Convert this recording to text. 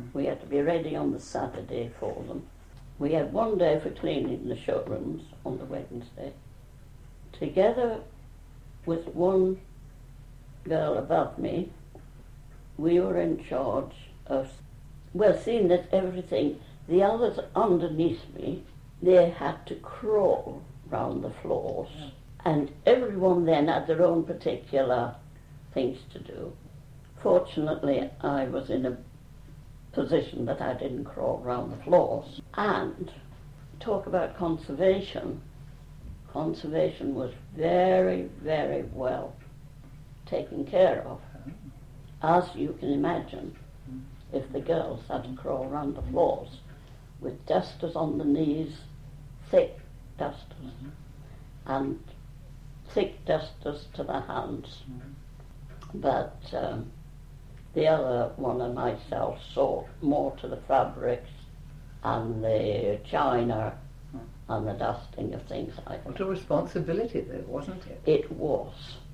We had to be ready on the Saturday for them. We had one day for cleaning the showrooms on the Wednesday. Together with one girl above me, we were in charge of, seeing that everything, the others underneath me, they had to crawl round the floors. And everyone then had their own particular things to do. Fortunately, I was in a position that I didn't crawl round the floors. And talk about conservation. Conservation was very, very well taken care of. As you can imagine, if the girls had to crawl round the floors with dusters on the knees, thick dusters, and thick dusters to the hands. But the other one and myself saw more to the fabrics and the china and the dusting of things like that. What a responsibility though, wasn't it? It was.